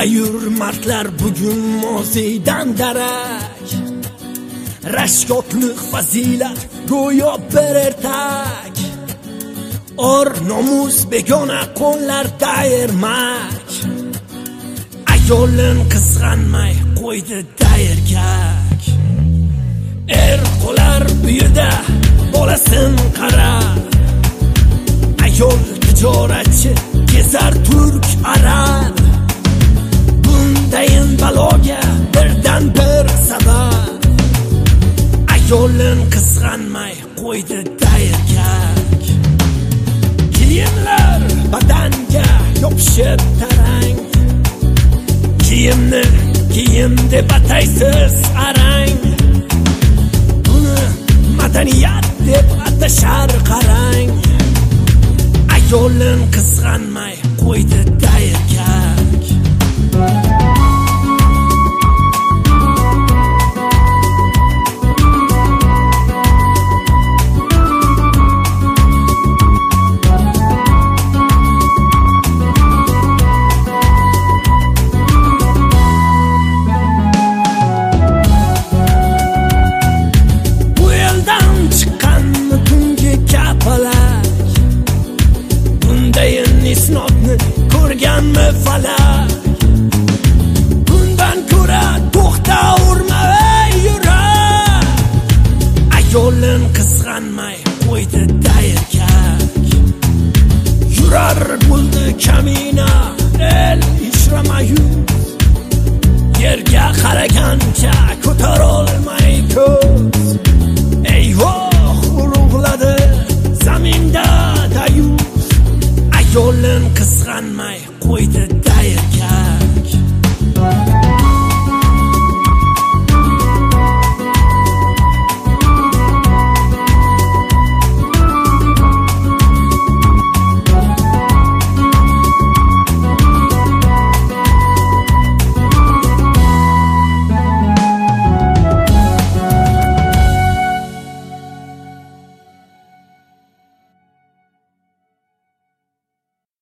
G'ayur mardlar bugun moziydan darak, rashkotliq fazilat go'yo bir ertak. Or nomus begona qo'llarda ermak, ayolin qizg'anmay qo'ydi dayrkak. Er qo'lar uyida bolasin qarab, ayol tijoratchi kezar turk arab. Bundayin baloga birdan bir sabab, ayolin qizg'anmay qo'ydi dayrkak. Kiyimlar badanga yopishib tarang, kiyimni kiyim deb ataysiz arang. Buni madaniyat deb atashar qarang, ayolin qizg'anmay qo'ydi dayrkak. Isnodni ko'rganmi falak, bundan ko'ra to'xta urma ey yurak. Ayolin qizg'anmay qo'ydi dayrkak. Yurar bo'ldi kamina el ishramayuz, yerga qaragancha ko'tarolmay ko'z.